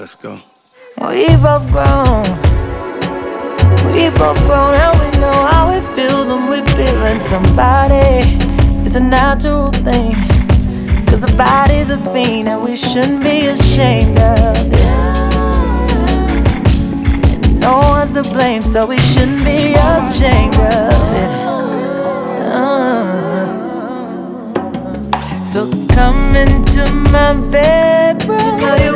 Let's go. We both grown. We both grown and we know how it feels when we're feeling somebody. It's a natural thing, 'cause the body's a fiend and we shouldn't be ashamed of it. And no one's to blame, so we shouldn't be ashamed of it. So come into my bedroom. You know you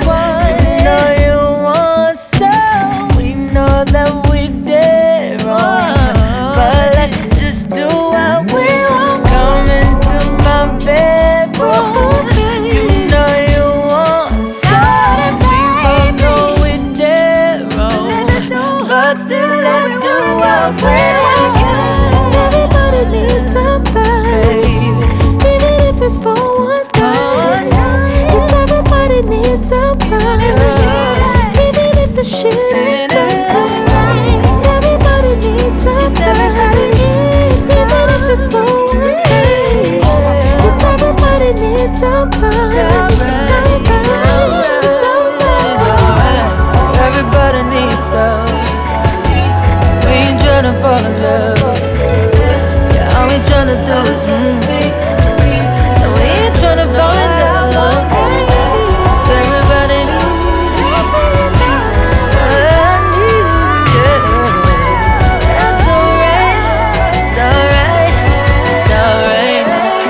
want some. We know that we did wrong, but let's just do what we want. Come into my bedroom. You know you want some. We both know we did wrong, but still let's do what we want. 'Cause everybody needs somebody, even if it's for one night. Yes, everybody needs somebody, even if the shit ain't right. 'Cause everybody needs somebody, even if it's for one night. Yes, everybody needs somebody, Everybody needs some. We ain't tryna fall in love. Yeah, all we tryna do is no, we ain't tryna fall in love. 'Cause everybody needs It's alright, it's alright, it's alright.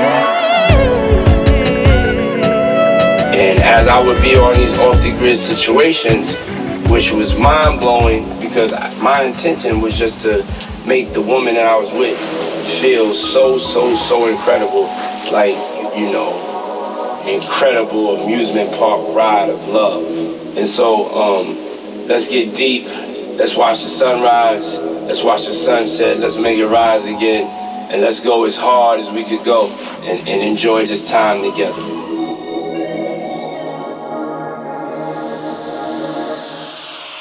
And as I would be on these off-the-grid situations, which was mind-blowing because my intention was just to make the woman that I was with feel so incredible, like, you know, incredible amusement park ride of love. And so, let's get deep, let's watch the sunrise, let's watch the sunset, let's make it rise again, and let's go as hard as we could go and enjoy this time together.